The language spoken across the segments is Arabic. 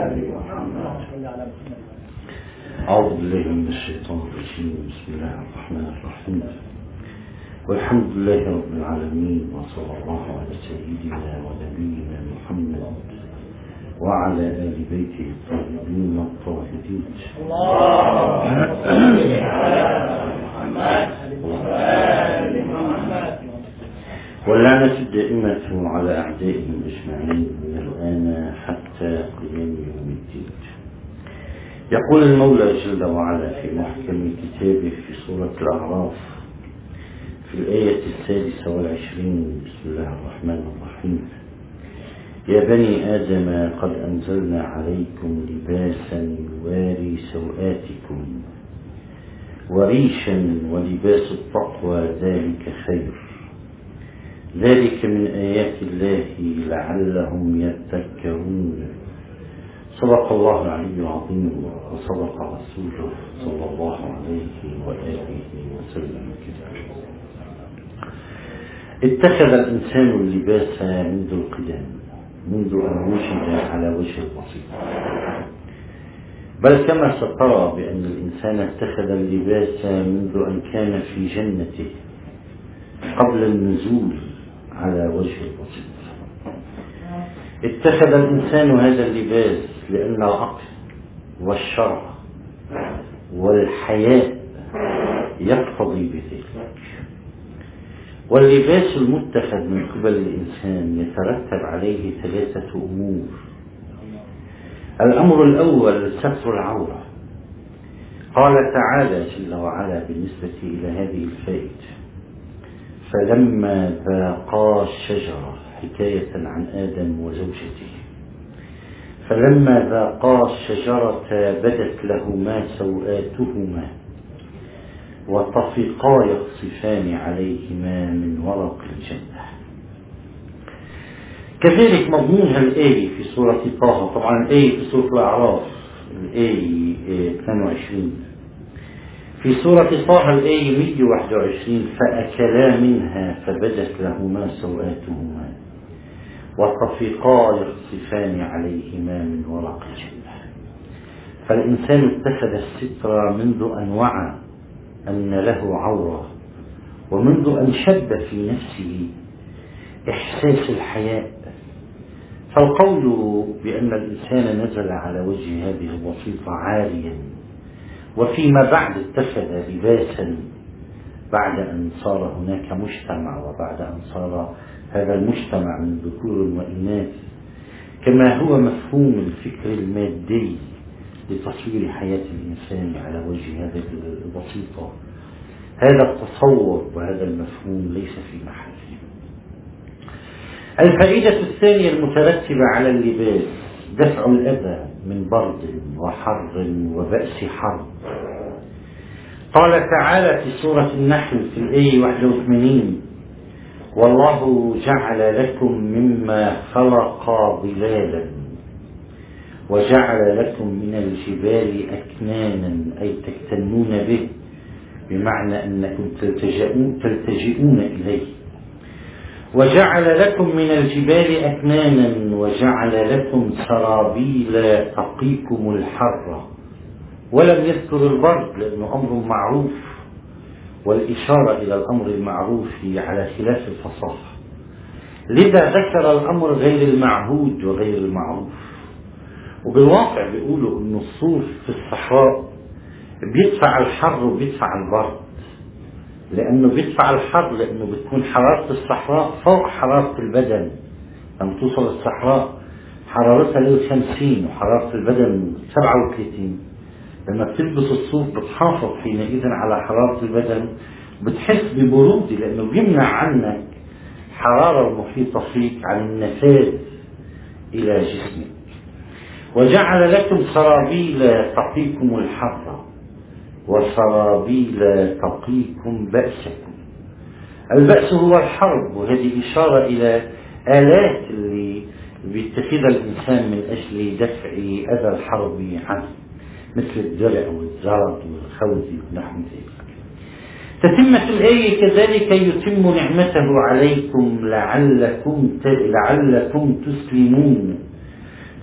آل محمد. أعوذ بالله من الشيطان الرجيم. بسم الله الرحمن الرحيم. والحمد لله رب العالمين، وصلى الله على سيدنا ونبينا محمد وعلى آل بيته الطيبين الطاهرين. اللهم صل على محمد وآل محمد. واللعنة الدائمة على أعدائهم أجمعين من الآن حتى قيام يوم الدين. يقول المولى جل وعلا في محكم كتابه في سورة الأعراف في الآية 26: بسم الله الرحمن الرحيم: يا بني آدم قد أنزلنا عليكم لباسا يواري سوآتكم وريشا ولباس التقوى ذلك خير، ذلك من آيات الله لعلهم يذكرون. صدق الله العلي العظيم وصدق رسوله صلى الله عليه وآله وسلم. اتخذ الإنسان اللباس منذ القدم، منذ أن وجد على وجه البسيط، بل كما سترى بأن الإنسان اتخذ اللباس منذ أن كان في جنته قبل النزول على وجه البسيط. اتخذ الإنسان هذا اللباس لأن العقل والشرع والحياء يقتضي بذلك. واللباس المتخذ من قبل الإنسان يترتب عليه 3 أمور. الأمر الأول ستر العورة. قال تعالى جل وعلا بالنسبة إلى هذه الفائدة: فلما ذاقا الشجرة، حكاية عن آدم وزوجته، فلما ذاقا الشجرة بدت لهما سوآتهما وطفقا يخصفان عليهما من ورق الجنة. كذلك مضمونها الآية في سورة طه، طبعا الآية في سورة الأعراف الآية 22، في سورة طه الآية 121: فأكلا منها فبدت لهما سوآتهما وطفقا يخصفان عليهما من ورق الجنة. فالإنسان اتخذ الستر منذ أن وعى أن له عورة، ومنذ أن شب في نفسه إحساس الحياء. فالقول بأن الإنسان نزل على وجه هذه البسيطة عاريا، وفيما بعد اتخذ لباسا بعد أن صار هناك مجتمع، وبعد أن صار هذا المجتمع من ذكور وإناث، كما هو مفهوم الفكر المادي لتصوير حياة الإنسان على وجه هذه البسيطة. هذا التصور وهذا المفهوم ليس في محله. الفائدة الثانية المترتبة على اللباس: دفع الأذى من برد وحر وبأس حرب. قال تعالى في سورة النحل في الآية 81: والله جعل لكم مما خلق ظلالا وجعل لكم من الجبال أكنانا، أي تكتنون به، بمعنى أنكم تلتجئون إليه. وجعل لكم من الجبال أكنانا وجعل لكم سرابيل تقيكم الحر. ولم يذكر البرد لأنه أمر معروف، والإشارة إلى الأمر المعروف على خلاف الفصاحة، لذا ذكر الأمر غير المعهود وغير المعروف. وبالواقع بيقولوا أن الصوف في الصحراء بيدفع الحر وبيدفع البرد، لأنه بيدفع الحر لأنه بتكون حرارة الصحراء فوق حرارة البدن. لما توصل الصحراء حرارتها له 50 وحرارة البدن 37. لما بتلبس الصوف بتحافظ حينئذ على حرارة البدن، بتحس ببرود لأنه بيمنع عنك حرارة المحيطة فيك عن النفاذ إلى جسمك. وجعل لكم سرابيل تقيكم الحر وسرابيل تقيكم بأسكم. البأس هو الحرب، وهذه إشارة إلى آلات اللي بيتخذها الإنسان من أجل دفع أذى الحرب عنه، مثل الدرع والزرد والخوذ ونحو ذلك. تتمة الآية: كذلك يتم نعمته عليكم لعلكم تسلمون.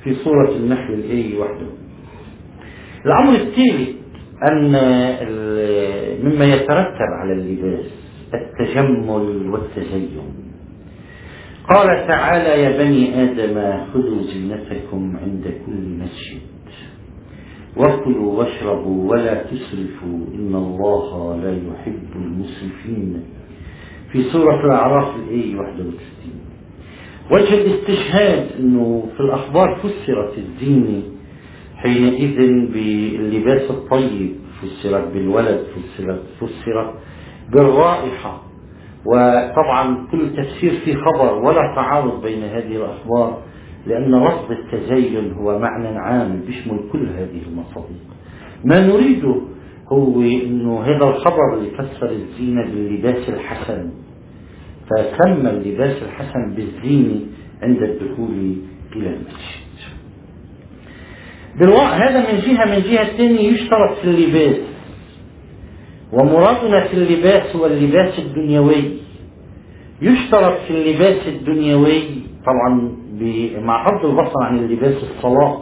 في سورة النحل الآية وحده. الأمر الثالث أن مما يترتب على اللباس التجمل والتزين. قال تعالى: يا بني آدم خذوا زينتكم عند كل مسجد وكلوا واشربوا ولا تسرفوا إن الله لا يحب المسرفين، في سورة الأعراف الآية 61. وجه الاستشهاد أنه في الأخبار فسرت الزينة حينئذ باللباس الطيب، فسرت بالولد، فسرت بالرائحة، وطبعا كل تفسير في خبر ولا تعارض بين هذه الأخبار، لأن لفظ التزين هو معنى عام بيشمل كل هذه المصادر. ما نريده هو أنه هذا الخبر اللي فسر الزينة باللباس الحسن، فسمى اللباس الحسن بالزينة عند الدخول إلى المسجد. هذا من جهة. من جهة ثانية يشترط في اللباس، ومرادنا في اللباس هو اللباس الدنيوي. يشترط في اللباس الدنيوي طبعا مع غض البصر عن اللباس الصلاة،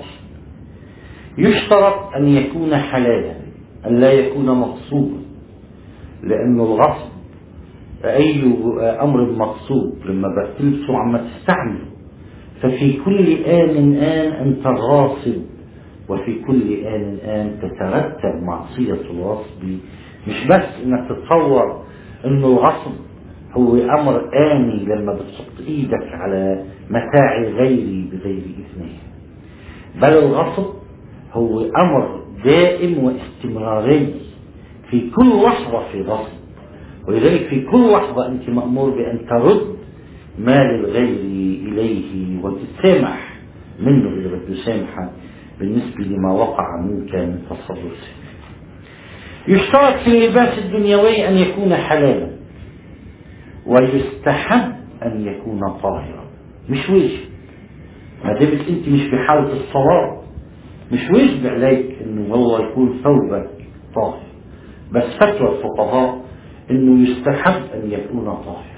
يشترط أن يكون حلالا، أن لا يكون مغصوبا، لأن الغصب أي أمر مغصوب لما بتلبسه عم تستعمله، ففي كل آن أنت الغاصب، وفي كل آن تترتب معصية الغصب. مش بس انك تتصور انه الغصب هو امر آني لما بتحط ايدك على متاع غيري بغير اذنه، بل الغصب هو امر دائم واستمراري، في كل لحظة في غصب، ولذلك في كل لحظة انت مأمور بان ترد مال الغير اليه وتتسامح منه اذا بده سامحه بالنسبة لما وقع منك من تصرف. يشترط في اللباس الدنيوي أن يكون حلالا، ويستحب أن يكون طاهرا. مش واجب، ما دامت أنت مش في حالة الصلاة مش واجب عليك أنه والله يكون ثوبك طاهر، بس فتوى الفقهاء أنه يستحب أن يكون طاهر.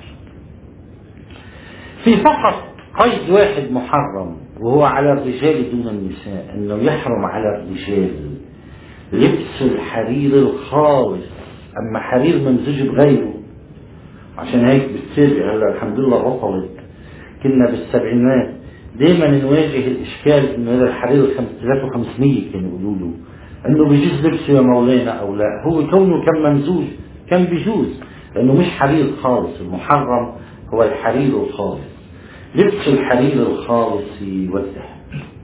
في فقط قيد واحد محرم، وهو على الرجال دون النساء، أنه يحرم على الرجال لبس الحرير الخالص، أما حرير ممزوج بغيره. عشان هيك بالسابق هلا الحمد لله بطلت، كنا بالسبعينات دائما نواجه الإشكال إنه هذا الحرير 3500 كانوا يقولوا له إنه بيجوز لبسه يا مولانا أو لا. هو كونه كان ممزوج كان بيجوز، لأنه مش حرير خالص. المحرم هو الحرير الخالص، لبس الحرير الخالص والذهب.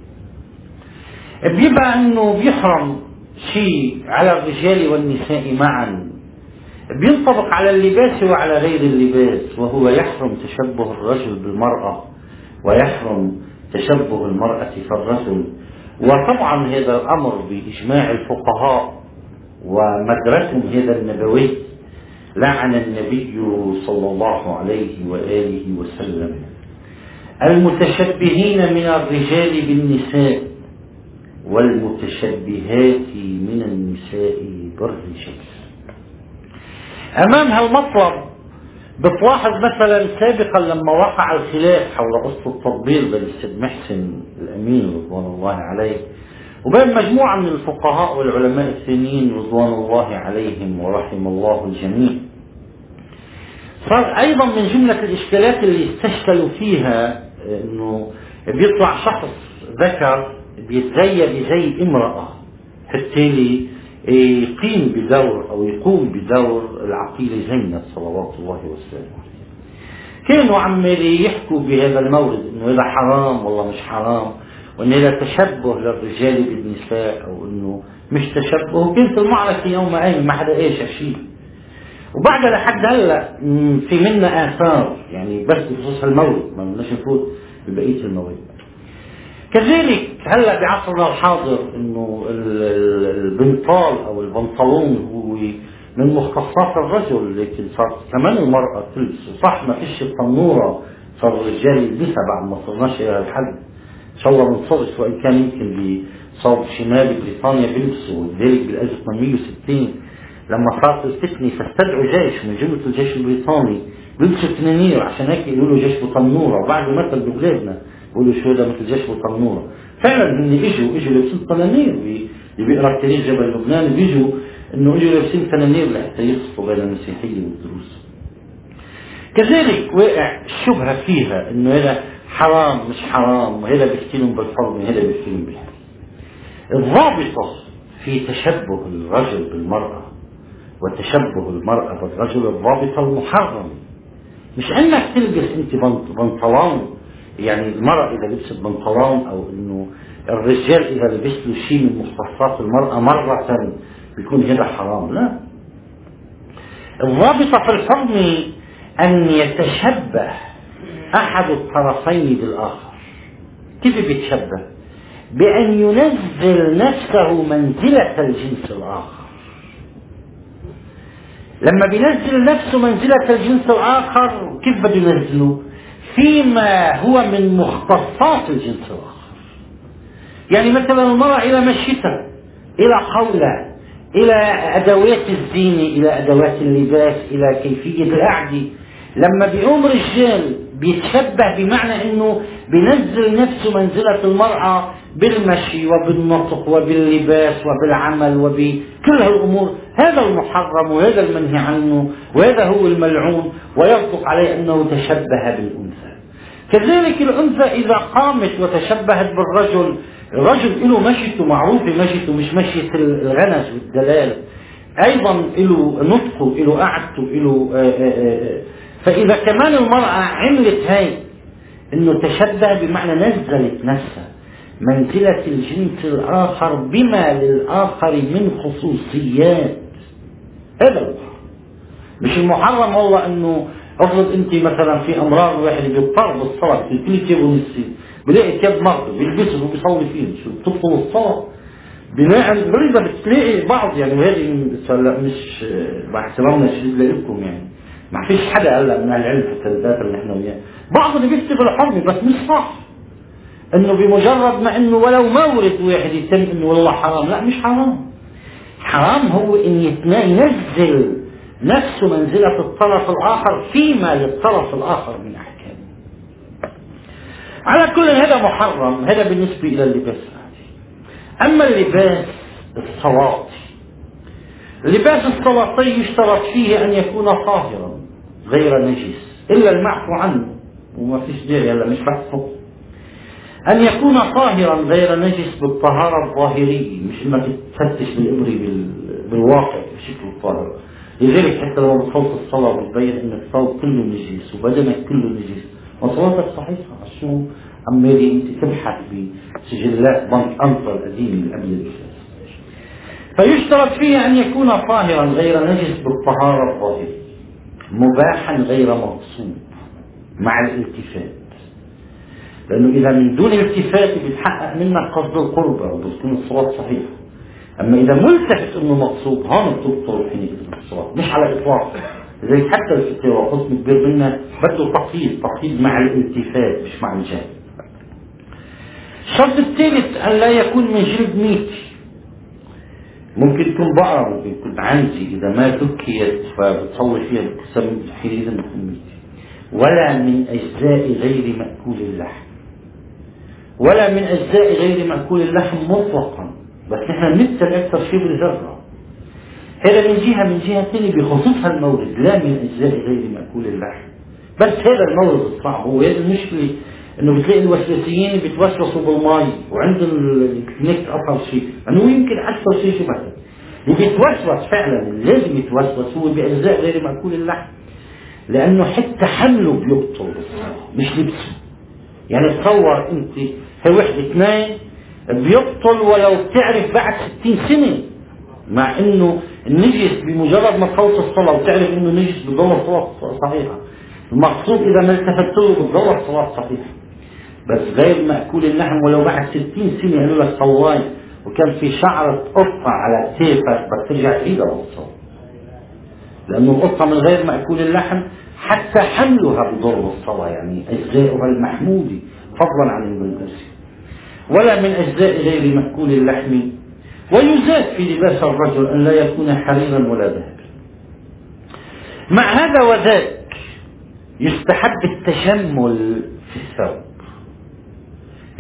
بيبقى إنه بيحرم شيء على الرجال والنساء معا، بينطبق على اللباس وعلى غير اللباس، وهو يحرم تشبه الرجل بالمرأة ويحرم تشبه المرأة في الرجل. وطبعا هذا الأمر بإجماع الفقهاء ومدرسهم هذا النبوي. لعن النبي صلى الله عليه وآله وسلم المتشبهين من الرجال بالنساء والمتشبهات من النساء بالرجال. أمام هالمطلب بتلاحظ مثلا سابقا لما وقع الخلاف حول قصة التطبيق بين السيد محسن الأمين رضوان الله عليه وبين مجموعة من الفقهاء والعلماء الثانيين رضوان الله عليهم ورحم الله الجميع، صار أيضا من جملة الإشكالات اللي استشكلوا فيها أنه بيطلع شخص ذكر بيتزي بزي امرأة حتى يقيم بدور أو يقوم بدور العقيلة زينب صلوات الله وسلامه. كانوا عمالي يحكوا بهذا المورد انه هذا حرام والله مش حرام، وان هذا تشبه للرجال بالنساء او انه مش تشبه. كانت المعركة يوم قايمة ما حدا ايش شيء، وبعد لحد هلا في منا آثار يعني بس بخصوص المورد، ما بدناش نفوت ببقية المورد. كذلك هلا بعصرنا الحاضر انه البنطال او البنطلون هو من مختصات الرجل، لكن صار كمان المرأة تلبسه. صح ما فيش التنورة، صار الرجال يلبسها بعد ما صرناش الى الحد ان شاء الله بنصرش، وان كان يمكن بصوب شمال بريطانيا بيلبسوا، ولذلك بال 1860 لما صارت الفتنة فاستدعوا جيش من جملة الجيش البريطاني بيلبسوا تنانير، عشان هيك يقولوا جيش بتنورة، وبعده مثل ببلادنا يقولوا شو هذا مثل جيش وطنورة. فعلا هن اجوا لابسين تنانير، اللي بيقرا تاريخ جبل لبنان بيجوا انه اجوا لابسين تنانير لحتى يفصلوا بين المسيحية والدروز. كذلك واقع الشبهة فيها انه هذا حرام مش حرام، وهذا بيحكيلهم بالفرض وهذا بيحكيلهم بالحرام. الضابطة في تشبه الرجل بالمرأة وتشبه المرأة بالرجل الضابطة المحرم، مش انك تلبس انت بنطلون، يعني المرأة اذا لبست بنطلون او انه الرجال اذا لبس له شيء من مختصات المرأة مرة بيكون هذا حرام. لا، الضابطة في الحرم ان يتشبه احد الطرفين بالاخر. كيف بيتشبه؟ بان ينزل نفسه منزلة الجنس الاخر. لما بينزل نفسه منزلة الجنس الآخر كيف بده ينزله؟ فيما هو من مختصات الجنس الآخر. يعني مثلا المرأة إلى مشيتها، إلى قولها، إلى أدوات الزينة، إلى أدوات اللباس، إلى كيفية القعدة. لما بيقوم رجال بيتشبه بمعنى أنه بينزل نفسه منزلة المرأة بالمشي وبالنطق وباللباس وبالعمل وبكل هالأمور، هذا المحرم وهذا المنهي عنه وهذا هو الملعون، ويصدق عليه أنه تشبه بالأنثى. كذلك الأنثى إذا قامت وتشبهت بالرجل، الرجل له مشيته معروفة، مشيته مش مشية الغنس والدلال، أيضا له نطقه، له قعدته، له فإذا كمان المرأة عملت هاي أنه تشبه بمعنى نزلت نفسها منزلة الجنس الآخر بما للآخر من خصوصيات، هذا المحرم. مش المحرم هو أنه أفرض أنت مثلا في أمراض واحد بيضطر بالصلاة في كل كيب ونسي بلاقي كيب مرض بيلبسه وبيصلي فيه، شو بتبطل الصلاة بناء بريدة بتلاقي بعض، يعني وهذه مش مع احترامنا الشديد لكم، يعني ما فيش حدا هلا من العلم في الثلاثات اللي احنا وياه، بعض اللي بيشتغل حرمي بس مش صح انه بمجرد ما انه ولو ما ورد واحد يتم انه والله حرام، لا مش حرام. حرام هو ان ينزل نفسه منزلة الطرف الاخر فيما للطرف الاخر من احكام. على كل هذا محرم، هذا بالنسبة الى اللباس. اما اللباس الصلاطي، اللباس الصلاطي يشترط فيه ان يكون طاهرا غير نجس الا المعفو عنه، وما فيش داعي هلا مش بحثه، أن يكون طاهرا غير نجس بالطهارة الظاهرية، مش إنك تفتش بالإبري بالواقع بشكل طاهر. لذلك حتى لو بتصوت الصلاة بتبين إن الصوت كله نجس وبدنك كله نجس وصلاتك صحيحة. شو عمالي أنت تبحث بسجلات بنك أنطر القديم قبل الإسلام. فيشترط فيه أن يكون طاهرا غير نجس بالطهارة الظاهرية، مباحا غير مغصوب مع الالتفات، لأنه إذا من دون التفات بيتحقق منك قصد القربة وبتكون الصلاة صحيحة. أما إذا ملتفت إنه مقصود هون بتبطل حين الصلاة، مش على إطلاق. لذلك حتى الفقه وقسم كبير منه بده تقييد مع الالتفات مش مع الجهل. الشرط الثالث أن لا يكون من جلد ميتي، ممكن تكون بقرة، ممكن تكون عنزي، إذا ما ذكيت فبتصور فيها بتسمى حينئذ تكون ميتي. ولا من أجزاء غير مأكول اللحم، ولا من أجزاء غير مأكول اللحم مطلقا، بس نحن بنكتر أكثر شيء بالجرة. هذا من جهة ثانية بخصوصها المورد، لا من أجزاء غير مأكول اللحم، بس هذا المورد الصعب. هو هذا المشكلة إنه بتلاقي الوسواسيين بيتوسوسوا بالماء وعند الكنكت أصل شيء، إنه يمكن أكثر شيء شو مثلا اللي بيتوسوس فعلا لازم يتوسوس هو بأجزاء غير مأكول اللحم، لأنه حتى حمله بيبطل بالصلاة مش لبسه. يعني تصور أنت هي وحدة اثنين بيبطل ولو بتعرف بعد 60 سنة، مع انه النجس بمجرد ما تخلص الصلاة وتعرف انه نجس بتضل الصلاة صحيحة. المقصود اذا ما التفت له بتضل الصلاة صحيحة. بس غير مأكول اللحم ولو بعد 60 سنة قالوا لك صواي وكان في شعرة قطة على كتفك بس ترجع تعيدها للصلاة، لانه القطة من غير مأكول اللحم حتى حملها بضر الصلاة، يعني اجزاؤها المحمودة فضلا عن المنقوص. ولا من أجزاء غير مأكول اللحم. ويزاد في لباس الرجل أن لا يكون حريرا ولا ذهبا. مع هذا وذاك يستحب التجمل في الثوب،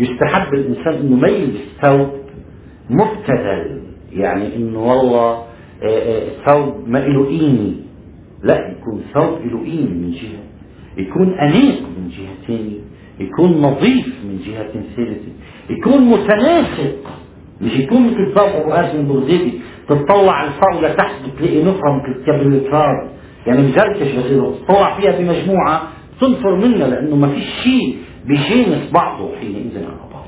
يستحب الإنسان أنه ما يلبس ثوب مبتذل، يعني أنه والله ثوب ما له قيمة، لا، يكون ثوب له قيمة من جهة، يكون أنيق من جهة ثانية، يكون نظيف من جهة ثالثة، يكون متناسق، مش يكون مثل ثوب أبو هاشم البغدادي تطلع على الفوق لتحت بتلاقي نفرة مثل كبل الفار، يعني مزركش بصيره تطلع فيها بمجموعة تنفر منها، لأنه ما فيش شيء بيجانس بعضه حينئذ على بعض.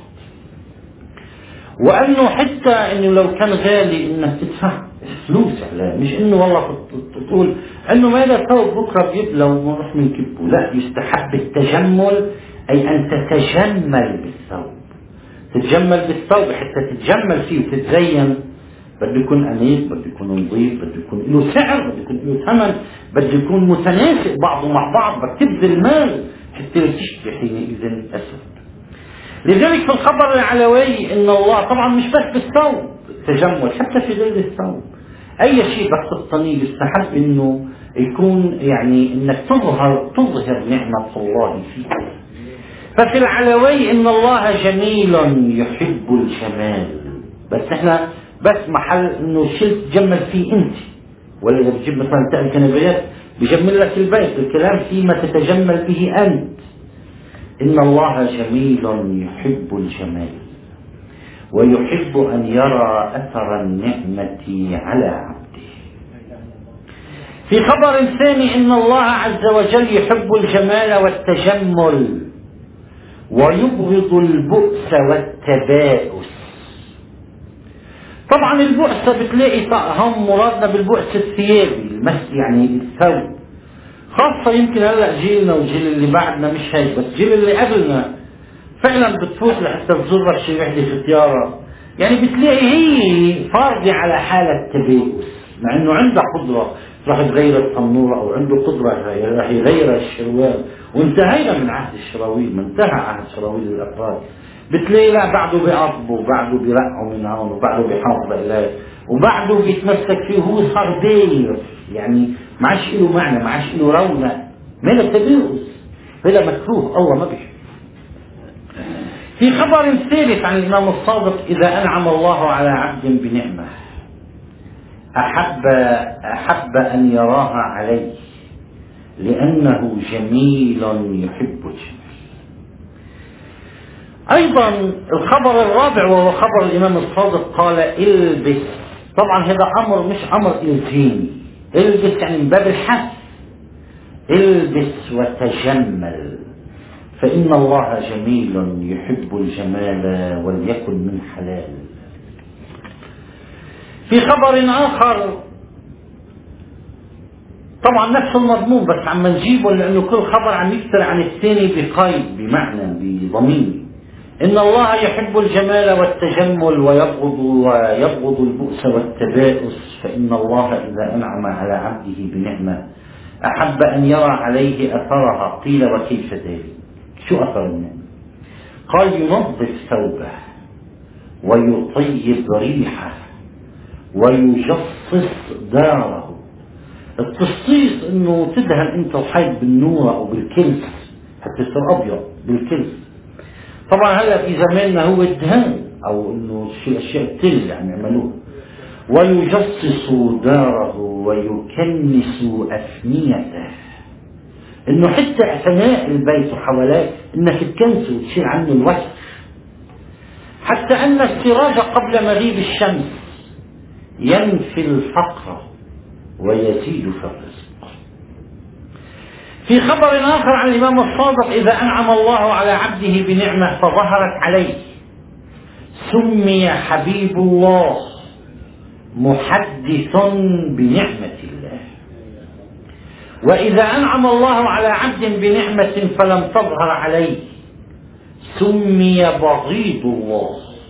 وأنه حتى أنه لو كان غالي أنك تدفع فلوس عليه، مش أنه والله تقول أنه ما إذا ثوب بكرة بيبلى ونروح منكبه، لا، يستحب التجمل، أي أن تتجمل بالثوب، تتجمل بالثوب حتى تتجمل فيه وتتزين، بده يكون أنيق، بده يكون نظيف، بده يكون له سعر، بده يكون له ثمن، بده يكون متناسق بعضه مع بعض، بدك تبذل مال حتى تشتري حينئذ أسود. لذلك في الخبر العلوي ان الله طبعا مش بس بالثوب تجمل، حتى في غير الثوب اي شيء بس الطني يستحب انه يكون يعني انك تظهر نعمة الله فيك. ففي العلوي ان الله جميل يحب الجمال، بس احنا بس محل انه شيء تجمل فيه انت، ولا اذا بتجيب مثلا تأل كنبيات بيجمل لك البيت، الكلام فيما تتجمل به انت. إن الله جميل يحب الجمال ويحب أن يرى أثر النعمة على عبده. في خبر ثاني إن الله عز وجل يحب الجمال والتجمل ويبغض البؤس والتباؤس. طبعا البؤس بتلاقي هم مرادنا بالبؤس الثيابي، يعني الثوب، خاصة يمكن هلا جيلنا والجيل اللي بعدنا مش هيك، بس الجيل اللي قبلنا فعلا بتفوت لحتى تزورك شي وحدة في طيارة، يعني بتلاقي هي فاضية على حالة تباؤس، مع انه عندها قدرة راح تغير التنورة او عنده قدرة راح يغير الشروال، وانتهينا من عهد الشراويل، ما انتهى عهد شراويل الافراد، بتلاقي لا بعده بيعصبه وبعده بيرقعه من هون وبعده بيحافظ عليه وبعده بيتمسك فيه، هو صار داير، يعني ما عادش له معنى، ما عادش له رونق، من التباؤس، هذا مكروه الله ما بيحب. في خبر ثالث عن الإمام الصادق إذا أنعم الله على عبد بنعمة أحب أن يراها عليه لأنه جميل يحب الجمال. أيضا الخبر الرابع وهو خبر الإمام الصادق قال البس، طبعا هذا أمر مش أمر إلزامي، البس يعني من باب الحث، البس وتجمل فإن الله جميل يحب الجمال وليكن من حلال. في خبر آخر طبعا نفس المضمون بس عم نجيبه لأنه كل خبر عم يكثر عن الثاني بقيد، بمعنى بضمير، إن الله يحب الجمال والتجمل ويبغض البؤس والتباؤس، فإن الله إذا أنعم على عبده بنعمة أحب أن يرى عليه أثرها. قيل وكيف ذلك؟ شو أثر النعمة؟ قال ينظف ثوبه ويطيب ريحه ويجصص داره. التصصيص انه تدهن انت الحيط بالنور او بالكلس حتى يصير ابيض بالكلس. طبعا هلا في زماننا هو الدهان او انه اشياء التل يعني يعملوه. ويجصص داره ويكنس افنيته، انه حتى اثناء البيت وحواليه انك تكنسه وتشيل عنه الوسخ، حتى ان السراج قبل مغيب الشمس ينفي الفقر ويزيد في الرزق. في خبر آخر عن الإمام الصادق إذا أنعم الله على عبده بنعمة فظهرت عليه سمي حبيب الله محدث بنعمة الله، وإذا أنعم الله على عبد بنعمة فلم تظهر عليه سمي بغيض الله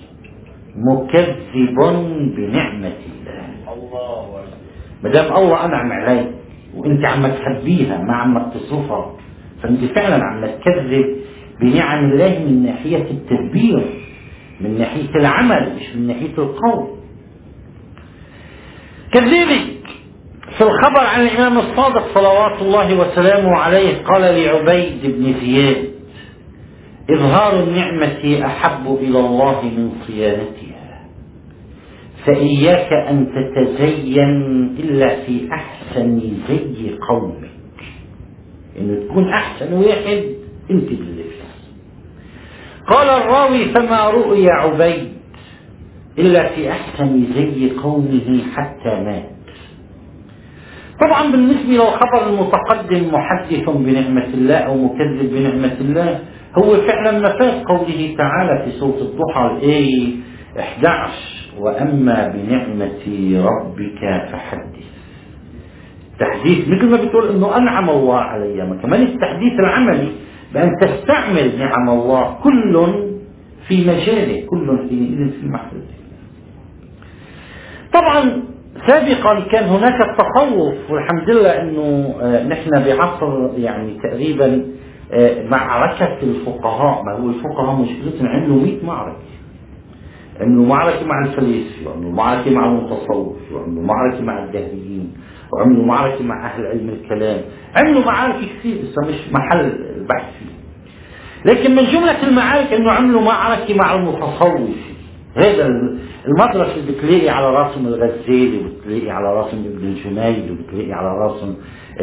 مكذب بنعمة الله. ما دام الله أنعم عليك وأنت عم تحبيها ما عم تصرفها فأنت فعلا عم تكذب بنعم الله من ناحية التدبير، من ناحية العمل مش من ناحية القول. كذلك في الخبر عن الإمام الصادق صلوات الله وسلامه عليه قال لعبيد بن زياد إظهار النعمة أحب إلى الله من صيانتها، فإياك أن تتزين إلا في أحسن زي قومك، إنه تكون أحسن واحد أنت باللبس. قال الراوي: فما رؤي عبيد إلا في أحسن زي قومه حتى مات. طبعا بالنسبة للخبر المتقدم محدث بنعمة الله أو مكذب بنعمة الله، هو فعلا نفاذ قوله تعالى في سورة الضحى الآية 11: وأما بنعمة ربك فحدث. تحديث مثل ما بتقول انه انعم الله علي، ما كمان التحديث العملي بان تستعمل نعم الله، كل في مجاله، كل في محله. طبعا سابقا كان هناك التصوف، والحمد لله انه نحن بعصر يعني تقريبا معركة الفقهاء. ما هو الفقهاء مشكلتهم عملوا 100 معركة، عملوا معركة مع الفلاسفة، وعملوا معركة مع المتصوف، وعملوا معركة مع الجاهليين، وعملوا معركة مع أهل علم الكلام، عملوا معارك كثير بس مش محل البحث فيه. لكن من جملة المعارك انه عملوا معركة مع المتصوف. هذا المدرسة اللي بتلاقي على راسهم الغزالي، وبتلاقي على راسهم ابن الجنيد، وبتلاقي على راسهم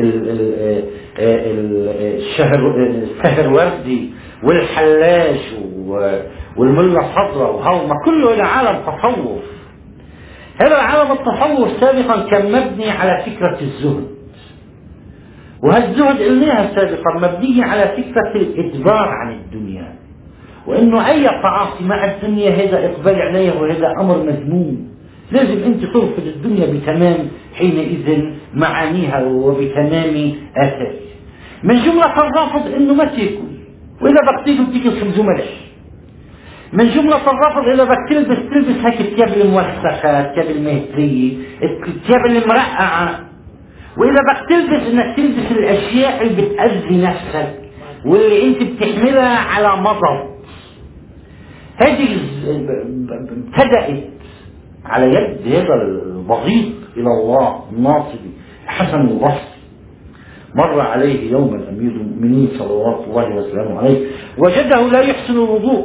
السهروردي والحلاج والملا صدرة، وهو كله إلى عالم تصوف. هذا العالم التصوف سابقا كان مبني على فكرة الزهد، وهالزهد قلناها سابقا مبنية على فكرة الإدبار عن الدنيا، وإنه أي تعاطي مع الدنيا هذا إقبال عليها، وهذا أمر مذموم. لازم أنت ترفض الدنيا بتمام حينئذ معانيها وبتمام آثارها. من جملة الرافض إنه ما تاكل، وإذا بدك تاكل تاكل خبز وملح. من جملة الرفض إذا بدك تلبس هيك الثياب الموسخة، الثياب المهترية، الثياب المرقعة. وإذا بدك تلبس إنك تلبس الأشياء اللي بتأذي نفسك واللي أنت بتحملها على مضض. هذه ابتدأت على يد هذا البغيض إلى الله الناصبي حسن البصري. مر عليه يوم أمير المؤمنين صلوات الله وسلامه عليه وجده لا يحسن الوضوء.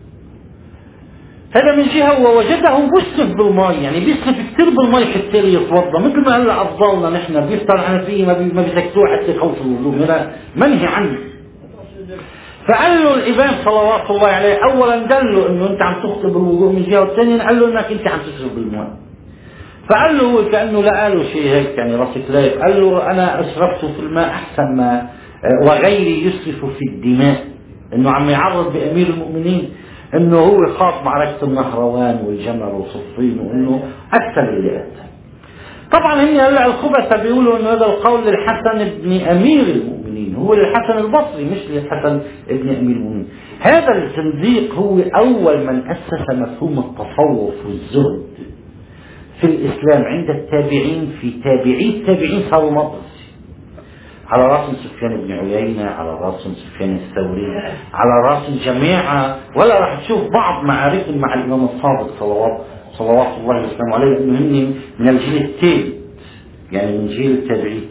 هذا من جهة، ووجده بيسلف بالماء، يعني بيسلف كثير بالماء حتى يتوضا، مثل ما هلا أفضلنا نحن بيفطر حنفية ما بيسكتوه حتى يخلص الوضوء، هذا منهي عنه. فقال له الإمام صلوات الله عليه، أولا دله إنه أنت عم تخطب الوضوء من جهة، والثانيا قال له إنك أنت عم تشرب بالماء. فقال له هو كأنه لا قال له شيء هيك يعني راسك لايق، قال له أنا أشربت في الماء أحسن ما وغيري يسرف في الدماء. إنه عم يعرض بأمير المؤمنين إنه هو خاض معركة النهروان والجمل وصفين، وإنه أكثر اللي أتى. طبعا هن هلا الخبثة بيقولوا إنه هذا القول للحسن ابن أمير المؤمنين، هو للحسن البصري مش للحسن ابن أمير المؤمنين. هذا الزنديق هو أول من أسس مفهوم التصوف والزهد في الإسلام عند التابعين. في تابعي التابعين صاروا مدرسة، على راسهم سفيان بن عيينة، على راسهم سفيان الثوري، على راسهم جماعة، ولا راح تشوف بعض معاركهم مع الإمام الصادق صلوات الله وسلامه عليه، لأنه هن من الجيل الثالث، يعني من جيل التابعين.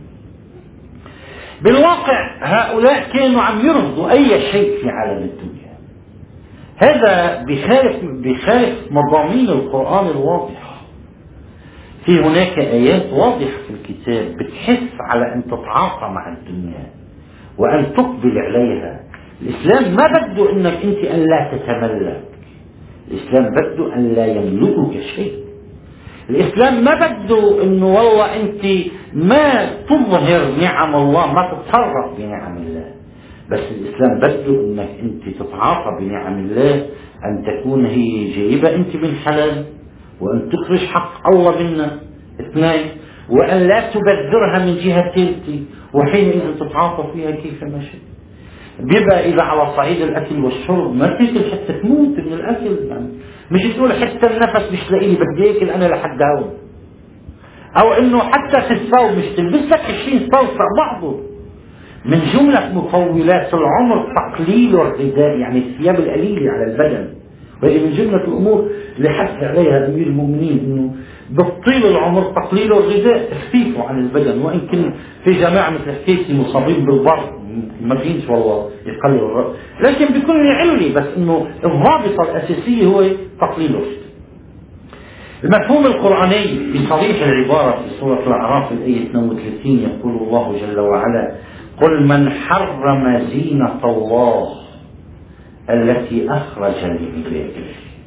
بالواقع هؤلاء كانوا عم يرفضوا أي شيء في عالم الدنيا. هذا بخالف مضامين القرآن الواضحة. في هناك آيات واضحة في الكتاب بتحث على أن تتعاطى مع الدنيا وأن تقبل عليها. الإسلام ما بده أنك أنت أن لا تتملك، الإسلام بده أن لا يملكك شيء. الإسلام ما بده أنه والله أنت ما تظهر نعم الله، ما تتصرف بنعم الله، بس الإسلام بده أنك أنت تتعاطى بنعم الله، أن تكون هي جايبة أنت من حلال، وأن تخرج حق الله منا، اثنين، وأن لا تبذرها من جهة ثالثة، وحينئذ تتعاطى فيها كيف ما شئت. بيبقى إذا على صعيد الأكل والشرب ما تاكل حتى تموت من الأكل، يعني مش تقول حتى النفس مش لاقيني بدي أكل أنا لحد هون، أو إنه حتى في الثوب مش تلبس لك 20 ثوب فوق بعضه. من جملة مطولات العمر تقليل الغذاء، يعني الثياب القليلة على البدن، وهي من جملة الأمور اللي حث عليها أمير المؤمنين، إنه بالطيل العمر تقليل الغذاء، تخفيفه عن البدن. وإن كان في جماعة مثل حكايتي مصابين بالبرد ما فيش والله يقلل الرأس، لكن بكل علمي، بس انه الضابطة الأساسية هو تقليل الرشد. المفهوم القرآني بصريح العبارة في سورة الأعراف الآية 32 يقول الله جل وعلا: قل من حرم زينة الله التي أخرج لعباده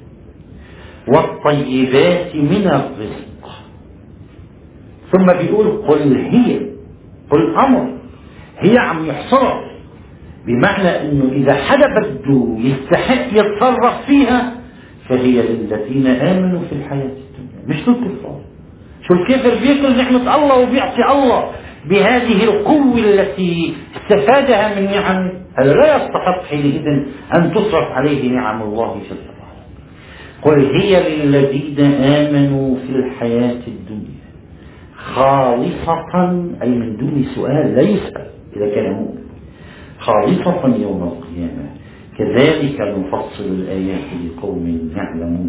والطيبات من الرزق. ثم بيقول قل هي، قل أمر، هي عم يحصرها، بمعنى أنه إذا حدا بده يستحق يتصرف فيها فهي للذين آمنوا في الحياة الدنيا، مش للكفار. شو الكافر بياكل نعمة الله وبيعطي الله بهذه القوة التي استفادها من نعم، هذا لا يستحق حينئذ أن تصرف عليه نعم الله جل وعلا. قل هي للذين آمنوا في الحياة الدنيا خالصة، أي من دون سؤال، لا يسأل إذا كان مؤمن، خالصة يوم القيامة، كذلك نفصل الآيات لقوم يعلمون.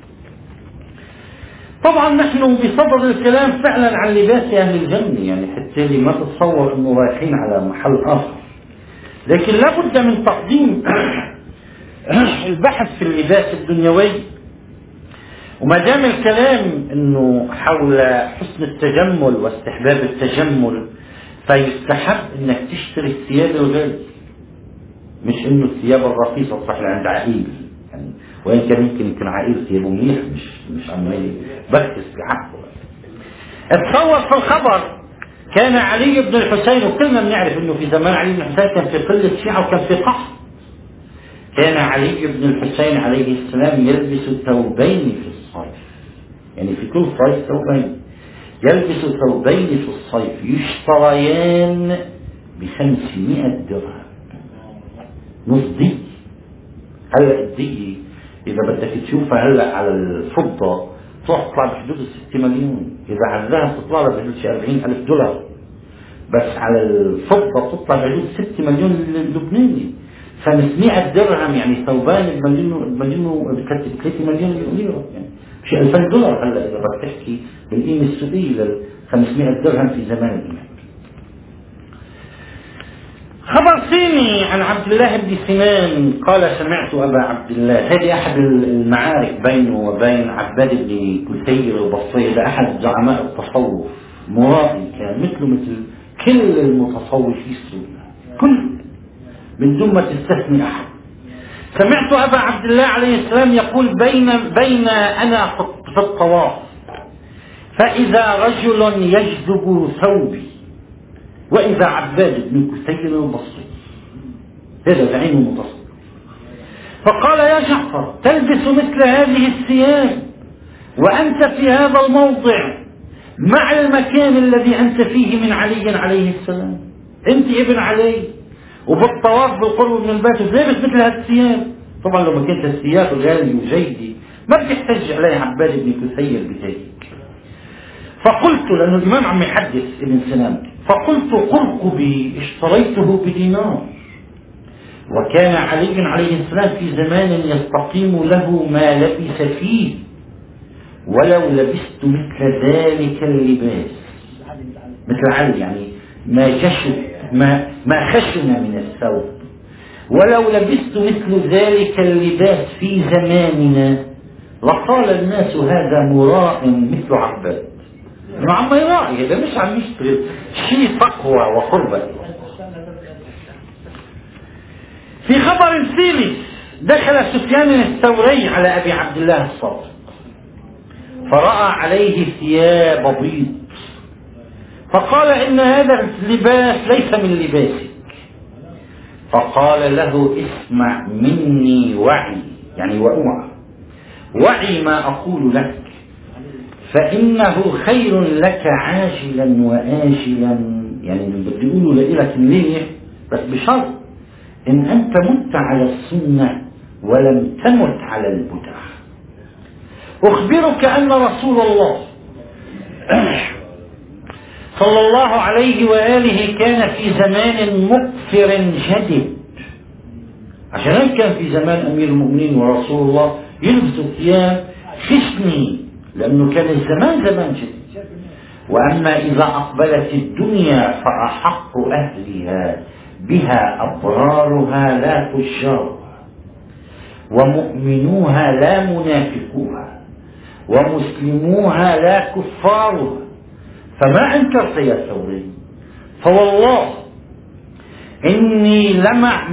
طبعا نحن بصدد الكلام فعلا عن لباس أهل الجنة، يعني حتى لي ما تتصور أنه رايحين على محل آخر، لكن لابد من تقديم البحث في اللباس الدنيوي. وما دام الكلام انه حول حسن التجمل واستحباب التجمل، فيستحب انك تشتري الثياب الغالية، مش انه الثياب الرخيصة تصح عند عائل، يعني وين كان يمكن عائل ثيابه منيح، مش عمال بركز بحقه. اتصور في الخبر كان علي بن الحسين، وكلنا بنعرف انه في زمان علي بن الحسين كان في قلة شيعة وكان في قحط. كان علي بن الحسين عليه السلام يلبس ثوبين في الصيف، يعني في كل صيف ثوبين، يلبس ثوبين في الصيف يشتريان ب500 درهم، نص دي. هلا الدي اذا بدك تشوفها هلا على الفضة تطلع بحدود 6 مليون، اذا على الذهب تطلع لها بحدود 40,000 دولار، بس على الفضة تطلع بحدود 6 مليون لبناني. 500 درهم يعني ثوبان بمليون 3 مليون ليرة، يعني شيء 2000 دولار. هلا اذا بدك تحكي بالقيمة السوقية لل 500 درهم في زمان الإمام. خبر ثاني عن عبد الله بن سنان قال: سمعت أبا عبد الله. هذه أحد المعارك بينه وبين عباد بن كثير البصري، هذا أحد زعماء التصوف، مرائي كان مثل كل المتصوفين السنة، كل من دون ما تستثني أحد. سمعت أبا عبد الله عليه السلام يقول: بين أنا في الطواف فإذا رجل يجذب ثوبي، وإذا عباد بن كثير البصري، هذا زعيم المتصوف، فقال: يا جعفر تلبس مثل هذه الثياب وأنت في هذا الموضع مع المكان الذي أنت فيه من علي عليه السلام، أنت ابن علي وبالطواف بالقرب من البيت لابس مثل هذه الثياب. طبعا لو ما كانت الثياب غالية وجيدة ما بتحتج عليه عباد بن كثير بذلك. فقلت، لأنه الإمام عم يحدث ابن سنان، فقلت: قرقبي اشتريته بدينار، وكان علي عليه السلام في زمان يستقيم له ما لبس فيه، ولو لبست مثل ذلك اللباس، مثل علي يعني ما خشن من الثوب، ولو لبست مثل ذلك اللباس في زماننا لقال الناس هذا مراء مثل عباد. انه عم يراعي، هذا مش عم يشتغل شيء تقوى وقربة. في خبر ثالث دخل سفيان الثوري على أبي عبد الله الصادق فرأى عليه ثياب بيض، فقال: إن هذا اللباس ليس من لباسك. فقال له: اسمع مني وعي، يعني وعي ما أقول لك، فإنه خير لك عاجلا وآجلا، يعني بدي أقوله لك منيح، بس بشرط إن أنت مت على السنة ولم تمت على البدع. أخبرك أن رسول الله صلى الله عليه وآله كان في زمان مقفر جدد، عشان كان في زمان أمير المؤمنين ورسول الله يلبسوا ثياب خشنة، لأنه كان الزمان زمان جديد. وأما إذا أقبلت الدنيا فأحق أهلها بها أبرارها لا فجارها، ومؤمنوها لا منافقوها، ومسلموها لا كفارها. فما أنكرت يا ثوري؟ فوالله إني لمع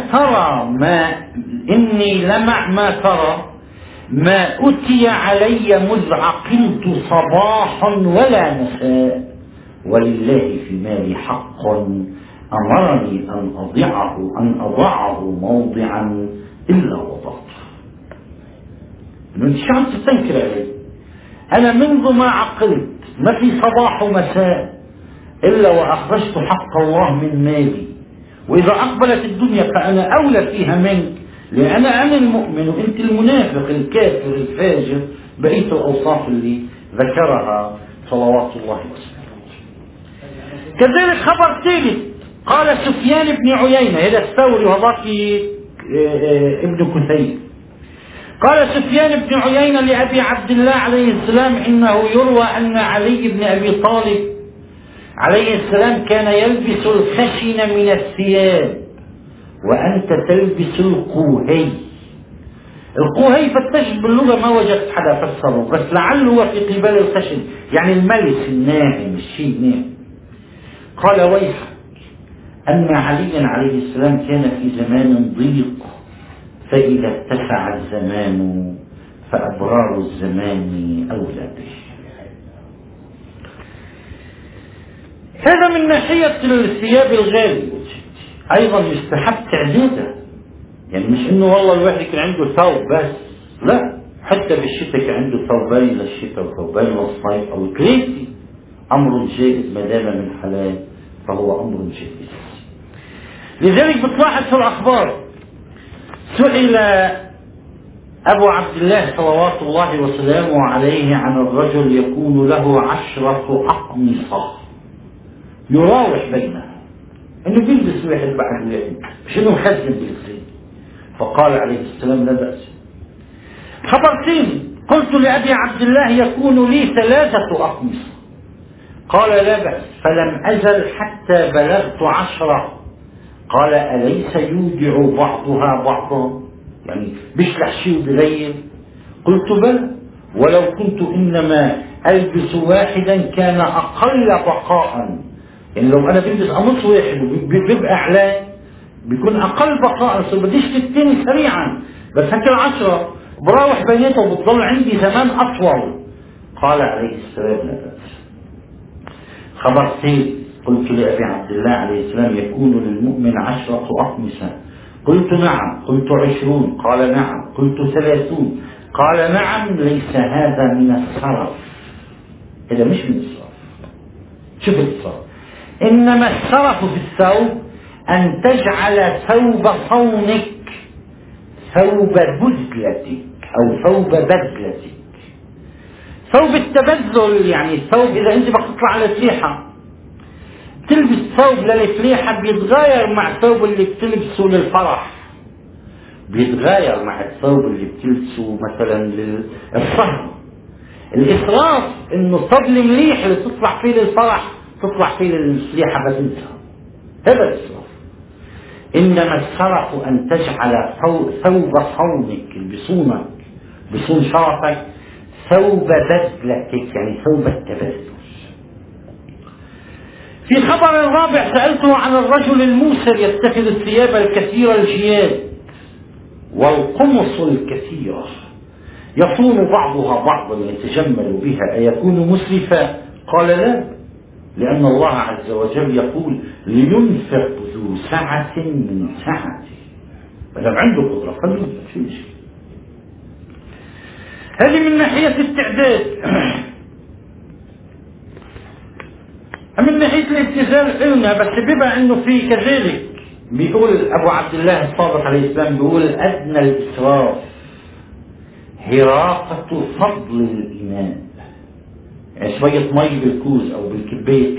ما ترى ما أتي علي مذ عقلت صباحا ولا مساء، ولله في مالي حق أمرني أن أضعه موضعا إلا وضعته. أنت شو عم تستنكر علي؟ أنا منذ ما عقلت ما في صباح ومساء إلا وأخرجت حق الله من مالي، وإذا أقبلت الدنيا فأنا أولى فيها منك، لأن أنا المؤمن وأنت المنافق الكافر الفاجر، بقية الأوصاف اللي ذكرها صلوات الله وسلامه. كذلك خبر ثالث، قال سفيان بن عيينة، هذا الثوري وهذاك ابن كثير، قال سفيان بن عيينة لأبي عبد الله عليه السلام: إنه يروى أن علي بن أبي طالب عليه السلام كان يلبس الخشن من الثياب وأنت تلبس القوهي. القوهي فتشت باللغة ما وجدت حدا فسره، بس لعله في قبال الخشن يعني الملس الناعم الشيء ناعم. قال: ويحك أن عليا عليه السلام كان في زمان ضيق، فإذا اتسع الزمان فأبرار الزمان أولى به. هذا من ناحية الثياب الغالية. أيضا يستحب تعديدها، يعني مش إنه والله الواحد يكون عنده ثوب بس، لا، حتى بالشتاء كان عنده ثوبين للشتاء وثوبين للصيف أو ثلاثة، أمر جائز ما دام من حلال فهو أمر جائز. لذلك بتلاحظ في الأخبار سئل أبو عبد الله صلوات الله وسلامه عليه عن الرجل يكون له 10 أقمصة يراوح بينها، انه بيلبس واحد بعد واحد، مش انه مخزن بالخزين. فقال عليه السلام: لا بأس. خبر ثاني، قلت لأبي عبد الله يكون لي 3 أقمصة، قال: لا بأس. فلم أزل حتى بلغت 10. قال: أليس يودع بعضها بعضا؟ يعني بيشلح شيء وبغير. قلت: بل، ولو كنت إنما ألبس واحدا كان أقل بقاء. يعني لو أنا بلبس قميص واحد بيبقى أعلى بيكون أقل بقاء، بديش الثاني سريعا، بس هكذا 10 براوح بيناتهم وبتضل عندي زمان أطول. قال عليه السلام: لا بأس. خبر ثالث، قلت لأبي عبد الله عليه السلام: يكون للمؤمن 10 أقمصة. قلت: نعم. قلت: 20. قال: نعم. قلت: 30. قال: نعم. ليس هذا من السرف، هذا مش من السرف. شوف السرف، إنما السرف في الثوب أن تجعل ثوب صونك ثوب بذلتك أو ثوب بذلتك. ثوب التبذل يعني الثوب إذا أنت بدك تطلع على فليحة تلبس ثوب للفليحة بيتغير مع الثوب اللي بتلبسه للفرح، بيتغير مع الثوب اللي بتلبسه مثلا للصهر. الإسراف إنه الثوب المليح اللي تطلع فيه للفرح تطلع فيه للفليحة بتنسى، هذا الإسراف. إنما السرف أن تجعل ثوب صونك بصونك بصون شرفك ثوب بذلتك يعني ثوب التبذل. في خبر رابع، سألته عن الرجل الموسر يتخذ الثياب الكثيرة الجياد والقمص الكثيرة يصون بعضها بعضا يتجمل بها، أيكون مسرفا؟ قال: لا، لأن الله عز وجل يقول: لينفق ذو سعة من سعته، فلم عنده قدرة فلينفق. شو شيء هذه من ناحية التعداد. من ناحية الابتذال قلنا، بس بما انه في كذلك بيقول ابو عبد الله الصادق عليه السلام، بيقول: ادنى الاسراف هراقة فضل الإناء، يعني شوية مي بالكوز او بالكباية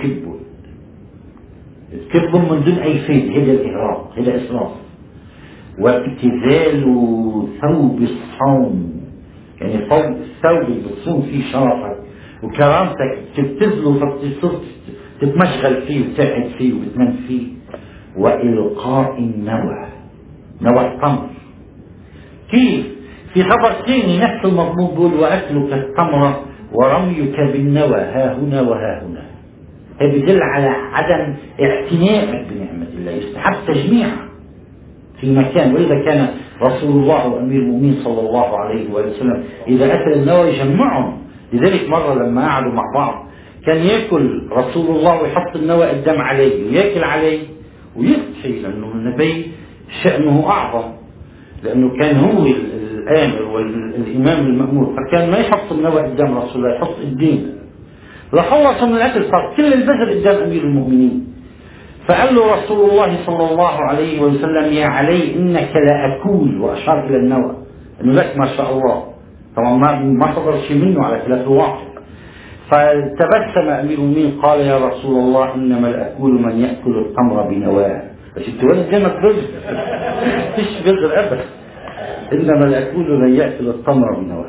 تكبهم من دون اي فائدة، هذا الاهراق، هذا اسراف. وابتذال ثوب الصوم، يعني الثوب اللي بتصوم فيه شرفك وكرامتك تبتذله فبتصير تتمشغل فيه وتقعد فيه وتنام فيه، وإلقاء النوى، نوى التمر. كيف؟ في خبر ثاني نفس المضمون بيقول وأكلك التمر ورميك بالنوى ها هنا وها هنا. هذا بيدل على عدم اعتنائك بنعمة الله، يستحب تجميعها في مكان. وإذا كان رسول الله وأمير المؤمنين صلى الله عليه وسلم إذا أكل النوى يجمعهم. لذلك مرة لما قعدوا مع بعض كان يأكل رسول الله ويحط النوى قدام عليه ويأكل عليه ويبكي، لأنه النبي شأنه أعظم، لأنه كان هو الآمر والإمام المأمور، فكان ما يحط النوى قدام رسول الله، يحط الدين. لخلص من الأكل صار كل البذل قدام أمير المؤمنين. فقال له رسول الله صلى الله عليه وسلم يا علي إنك لأكول، وأشار إلى النوى إنه لك ما شاء الله. طبعا ما صدر شيء منه على خلاف الواقع. فتبسم أمير المؤمنين قال يا رسول الله إنما الأكول من يأكل التمر بنواه. بس انت وين قدامك بذر؟ فيش بذر أبدا، إنما الأكول من يأكل التمر بنواه.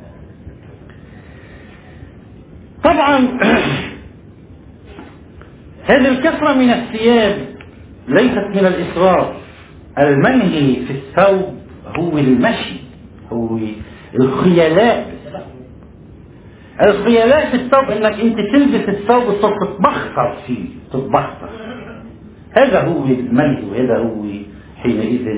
طبعا هذه الكثرة من الثياب ليست من الإسراف. المنهي في الثوب هو المشي، هو الخيلاء. الخيلاء في الثوب انك انت تلبس الثوب وتتبختر فيه، تتبختر. هذا هو المنهي، وهذا هو حينئذ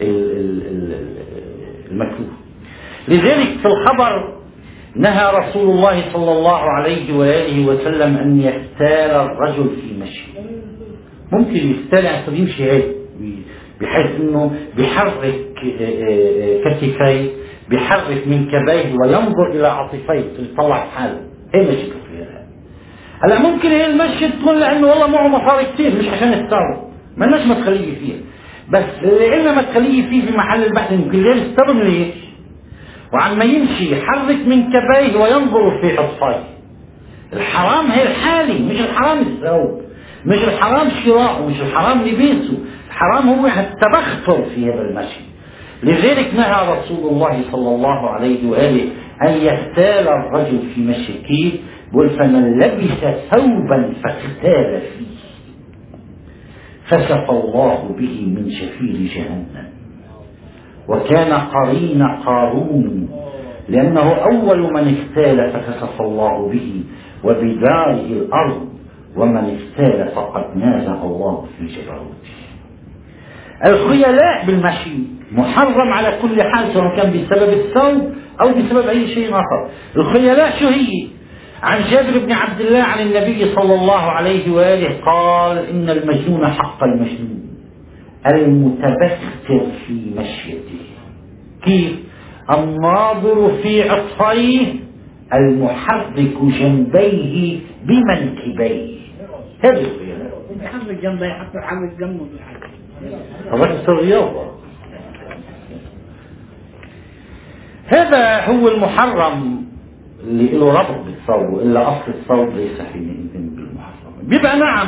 المكروه. لذلك في الخبر نهى رسول الله صلى الله عليه وآله وسلم أن يختال الرجل في مشي. ممكن يختال عشان يمشي هيك بحيث أنه بيحرك كتفيه، بيحرك من كبيه وينظر إلى عاطفيه، يطلع حاله. هي مشي كثيرة. هلا ممكن هي المشي تكون لأنه والله معه مصاري كثير، مش عشان الثوب، ما لناش مدخلية فيها، بس اللي إلنا مدخلية فيه في محل البحث ممكن ليه يستبن ليش وعما يمشي يحرك من كبيه وينظر في حصيه. الحرام هي الحالي، مش الحرام الثوب، مش الحرام شراءه، مش الحرام لبسه. الحرام هو التبختر في هذا المشي. لذلك نهى رسول الله صلى الله عليه وآله أن يختال الرجل في مشي. كيف؟ بقول فمن لبس ثوبا فاختال فيه فسق الله به من شفير جهنم وكان قرين قارون، لأنه أول من اختال فكسف الله به وبداره الأرض، ومن اختال فقد نازع الله في جبروته. الخيلاء بالمشي محرم على كل حال، سواء كان بسبب الثوب أو بسبب أي شيء آخر. الخيلاء شو هي؟ عن جابر بن عبد الله عن النبي صلى الله عليه وآله قال إن المجنون حق المجنون المتبختر في مشيته. كيف؟ الناظر في عطفيه المحرك جنبيه بمنكبيه. هذا الخيلاء. يحرك جنبيه حتى يحرك جنبه بالحركة. هذا الرياضة. هذا هو المحرم اللي له ربط بالثوب، إلا أصل الثوب ليس حينئذ بالمحرم. بيبقى نعم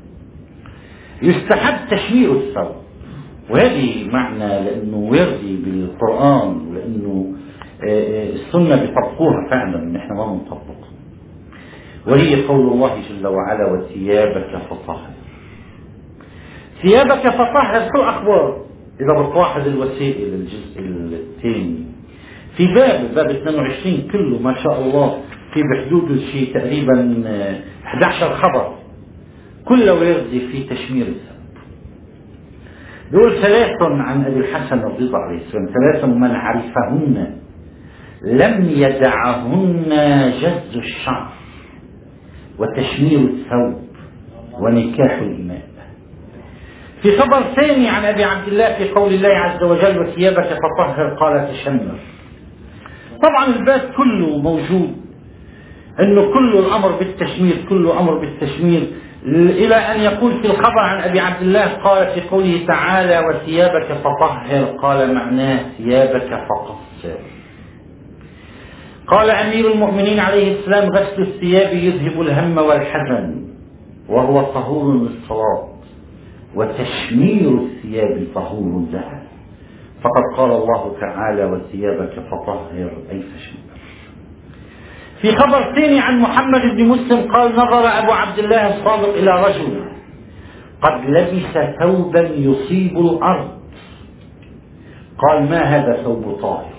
يستحب تشمير الثوب، وهذه معنى لأنه وردي بالقرآن، ولأنه السنة بيطبقوها فعلا، نحن ما بنطبقها. وهي قول الله جل وعلا وثيابك فطهر. ثيابك فطهر في الأخبار. إذا بتلاحظ الوسائل الجزء الثاني في باب 22 كله ما شاء الله في بحدود شيء تقريبا 11 خبر كله وردي في تشمير الثوب. دول ثلاث عن أبي الحسن الرضا عليه السلام، ثلاث من عرفهن لم يدعهن جز الشعر وتشمير الثوب ونكاح الإماء. في خبر ثاني عن أبي عبد الله في قول الله عز وجل وثيابك فطهر قال تشمر. طبعا الباب كله موجود انه كل الامر بالتشمير، كل امر بالتشمير، الى ان يقول في الخبر عن ابي عبد الله قال في قوله تعالى وثيابك فطهر قال معناه ثيابك فقصر. قال امير المؤمنين عليه السلام غسل الثياب يذهب الهم والحزن وهو طهور للصلاة، وتشمير الثياب طهور لها، فقد قال الله تعالى وثيابك فطهر أي فشمر. في خبر ثاني عن محمد بن مسلم قال نظر أبو عبد الله الصادق إلى رجل قد لبس ثوبا يصيب الأرض. قال ما هذا ثوب طاهر،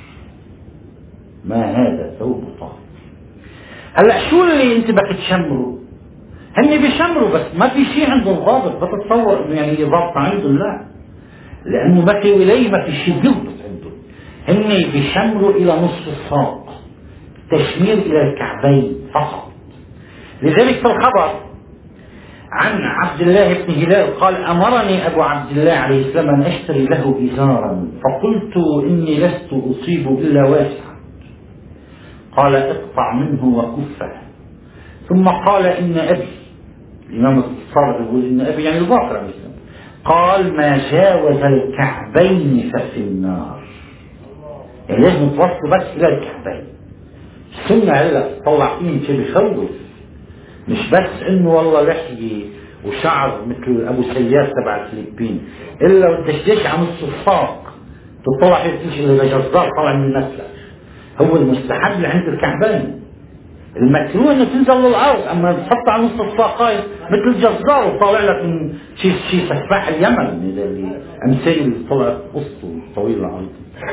ما هذا ثوب طاهر. هلا شو اللي انت بدك تشمره؟ هن بيشمروا بس ما في شيء عندهم ضابط، بتتصور انه يعني ضابط عندهم، لا، لانه ما في ولاية، ما في شيء بيضبط عندهم. هن بيشمروا الى نصف الساق، تشمير الى الكعبين فقط. لذلك في الخبر عن عبد الله بن هلال قال امرني ابو عبد الله عليه السلام ان اشتري له ازارا، فقلت اني لست اصيب الا واسعا. قال اقطع منه وكفه. ثم قال ان ابي، الامام الصادق يقول ان ابي يعني الباقر عليه السلام، قال ما جاوز الكعبين ففي النار. يعني لازم توصل بس الى الكعبين. السنه هلا طلع فيهم شيء بخوف، مش بس انه والله لحيه وشعر مثل ابو سياف تبع الفلبين، الا والدشداش على نص الساق تطلع فيه تمشي الى جزار طالع من المسلك. هو المستحب اللي عند الكعبين، المكروه انه تنزل للارض، اما تحط على نص الساقين مثل الجزار وطالع لك من شيء سفاح اليمن اللي امثال طلعت قصته طويله عريضه.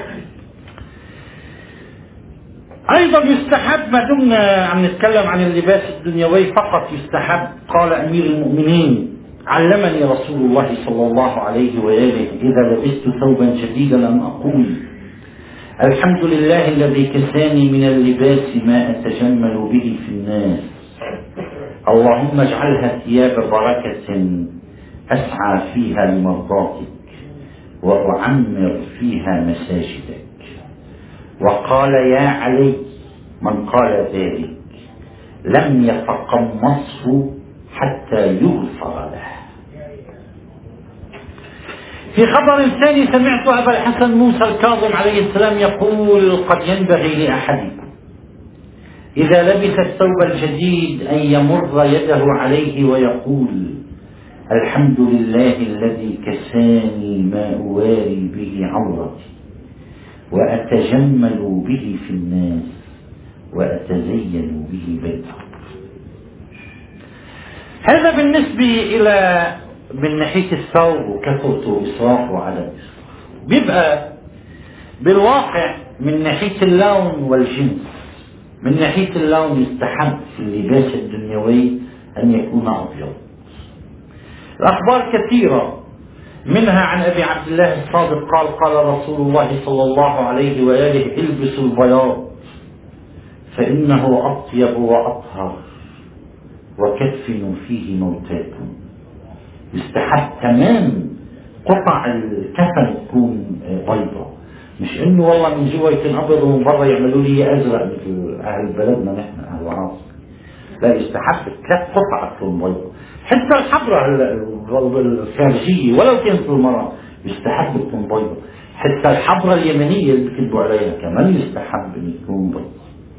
ايضا يستحب، ما دمنا عم نتكلم عن اللباس الدنيوي فقط، يستحب قال امير المؤمنين علمني رسول الله صلى الله عليه واله اذا لبست ثوبا جديدا ان اقول الحمد لله الذي كساني من اللباس ما اتجمل به في الناس، اللهم اجعلها ثياب بركه اسعى فيها لمرضاتك واعمر فيها مساجدك. وقال يا علي من قال ذلك لم يتقمصه حتى يغفر له. في خبر ثاني سمعت أبا الحسن موسى الكاظم عليه السلام يقول قد ينبغي لأحدكم إذا لبس الثوب الجديد أن يمر يده عليه ويقول الحمد لله الذي كساني ما أواري به عورتي وأتجمل به في الناس وأتزين به بيته. هذا بالنسبة إلى من ناحية الثوب وكثرته وإسرافه وعدم إسرافه. بيبقى بالواقع من ناحية اللون والجنس. من ناحية اللون يستحب في اللباس الدنيوي أن يكون أبيض. الأخبار كثيرة، منها عن أبي عبد الله الصادق قال قال رسول الله صلى الله عليه وآله البسوا البياض فإنه أطيب وأطهر وكفنوا فيه موتاكم. يستحب تمام قطع الكفن تكون بيضاء، مش انه والله من جوا يكون ابيض ومن برا يعملوا لي ازرق مثل اهل بلدنا نحن اهل العاصمه. لا، يستحب 3 قطع تكون بيضاء. حتى الحبره الخارجيه ولو كانت المراه يستحب تكون بيضاء. حتى الحبره اليمنيه اللي بيكتبوا عليها كمان يستحب ان تكون بيضاء.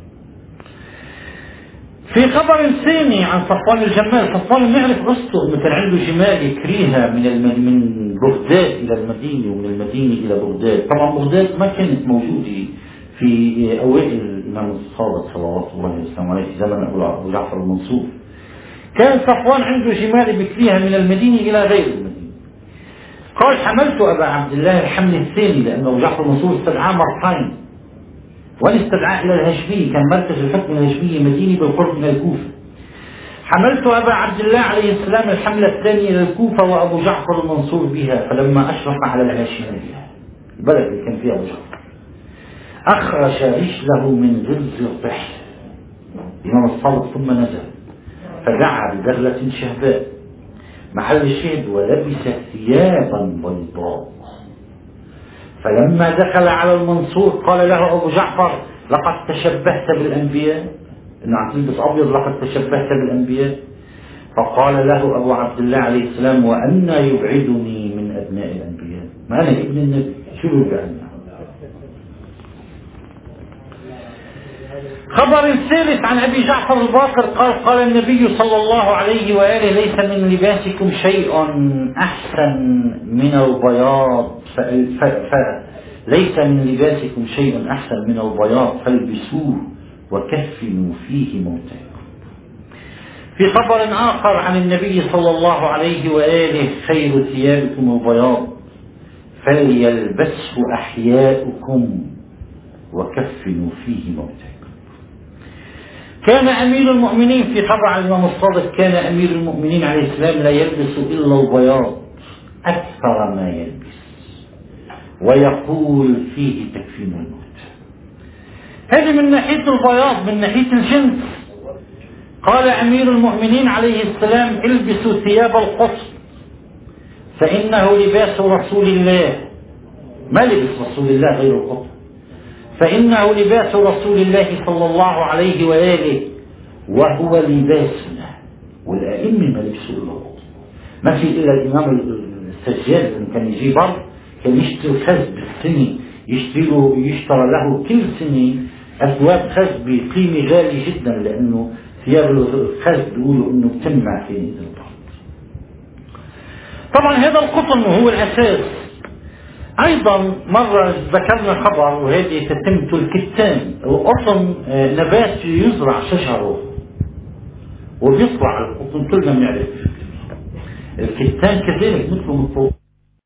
في خبر ثاني عن صفوان الجمال، صفوان نعرف قصته انه كان عنده جمال يكريها من بغداد الى المدينه ومن المدينه الى بغداد. طبعا بغداد ما كانت موجوده في اوائل الامام الصادق صلوات الله وسلامه عليه في زمن ابو جعفر المنصور. كان صفوان عنده جمال بكريها من المدينه الى غير المدينه. قال حملت ابا عبد الله الحمل الثاني لانه ابو جعفر المنصور استدعاه مرتين، والاستدعاء الى الهشمية، كان مركز الحكم الهشمية مدينة بالقرب من الكوفة. حملت أبا عبد الله عليه السلام الحملة الثانية إلى الكوفة وأبو جعفر المنصور بها، فلما أشرف على الهاشمية البلد اللي كان فيها أبو جعفر أخرج رجله من غلظ الطحل الإمام الصادق ثم نزل فدعا ببغلة شهباء محل الشهد ولبس ثيابا بيضاء. فلما دخل على المنصور قال له أبو جعفر لقد تشبهت بالأنبياء، إنه عم تلبس أبيض لقد تشبهت بالأنبياء. فقال له أبو عبد الله عليه السلام وأنا يبعدني من أبناء الأنبياء، ما أنا ابن النبي شو يبعدني. خبر الثالث عن أبي جعفر الباقر قال النبي صلى الله عليه وآله ليس من لباسكم شيء أحسن من البياض ليس من لباسكم شيء أحسن من البياض فالبسوه وكفنوا فيه موتاكم. في خبر آخر عن النبي صلى الله عليه وآله: خير ثيابكم البياض فليلبسه أحياؤكم وكفنوا فيه موتاكم. كان أمير المؤمنين في خبر عن الإمام الصادق: كان أمير المؤمنين عليه السلام لا يلبس إلا البياض أكثر ما يلبس، ويقول فيه تكفين الموت. هذه من ناحية البياض. من ناحية الجنس قال أمير المؤمنين عليه السلام: البسوا ثياب القطن فإنه لباس رسول الله. ما لبس رسول الله غير القطن، فإنه لباس رسول الله صلى الله عليه وآله وهو لباسنا. والأئمة ما لبسوا إلا القطن. ما في إلا الإمام السجاد كان يجي برد كان يشتري خز بالسنة، يشترى له كل سنة أثواب خز بقيمة غالية جدا، لأنه ثياب الخز بيقولوا إنه بتمنع في البرد. طبعا هذا القطن هو الأساس. أيضا مرة ذكرنا خبر، وهذه تتمة الكتان. القطن نبات يزرع شجره وبيطلع القطن، كلنا بنعرف. الكتان كذلك مثل